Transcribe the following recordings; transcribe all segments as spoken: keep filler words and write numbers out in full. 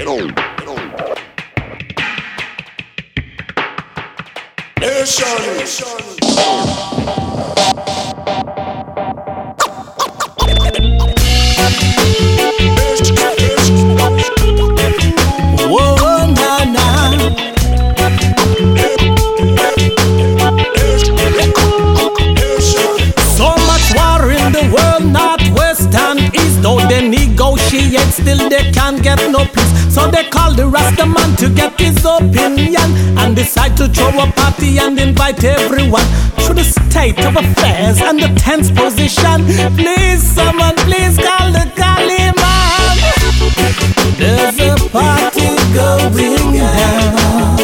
Whoa, na na. So much war in the world, northwest and east. Though they negotiate, still they can't get no peace. So they call the Rasta man to get his opinion and decide to throw a party and invite everyone through the state of affairs and the tense position. Please, someone, please call the Kali man. There's a party going down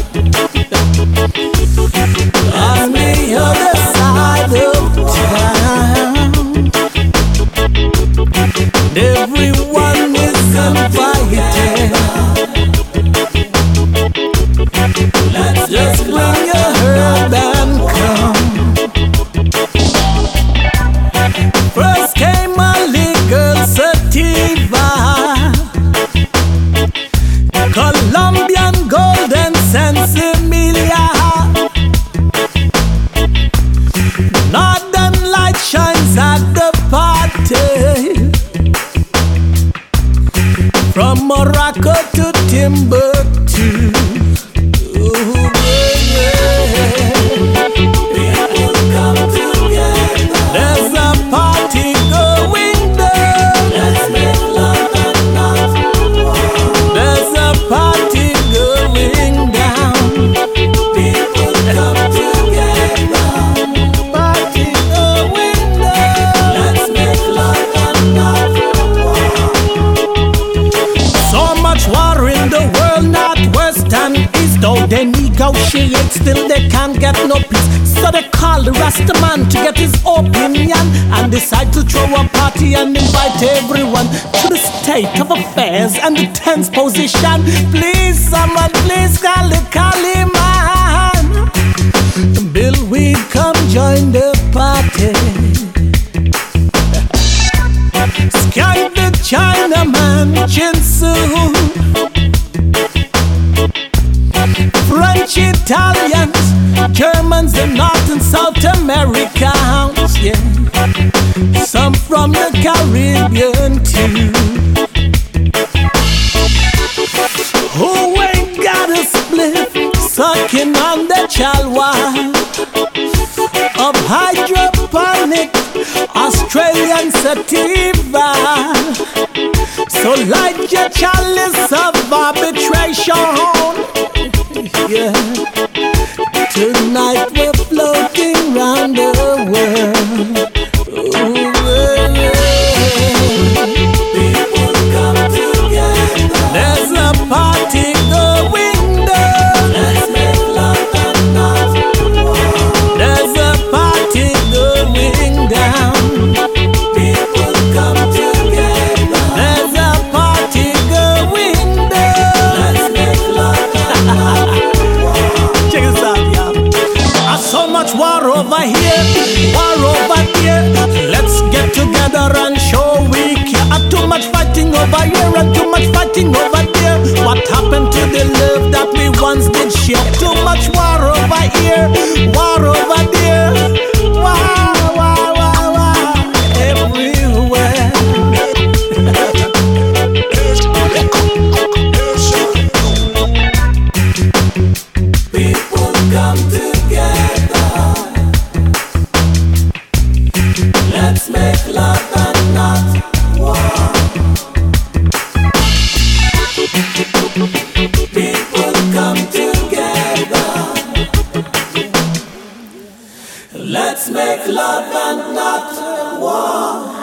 on the other side of town. Everyone is invited. Let's just bring your herb and come. First came a legal sativa, Colombian gold and Sensimilia. Northern light shines at the party, from Morocco to Timbuktu. Ooh, yeah. People come together. There's a party going down. Let's make love and not war. There's a party going down. People come together. Party going down. Let's make love and not war. So much war in the world, northwest and east. Though they negotiate, still they can't get no peace. So they call the Rasta man to get his opinion and decide to throw a party and invite everyone to the state of affairs and the tense position. Please, someone, please call the Kali man. Bill Weed, come join the party. Skank the Chinaman, Chinsu, French, Italians, Germans, and North and South Americans, yeah. Some from the Caribbean too. Who ain't got a split, sucking on the chalwa of hydroponic Australian sativa. So light your chalice of arbitration, yeah. Tonight we're floating round the world. Ooh, yeah. People come together. There's a party going down. Let's make love and not war. There's a party going down. People come together. There's a party going down. Let's make love and not war. Check this out, y'all. I so much war over here, war over here. Let's get together and show we care. Too much fighting over here and too much fighting over there. What happened to the love that we once did share? Too much war over here, war over there. War, war, war, war, everywhere. People come together. Let's make love and not war. People come together. Let's make love and not war.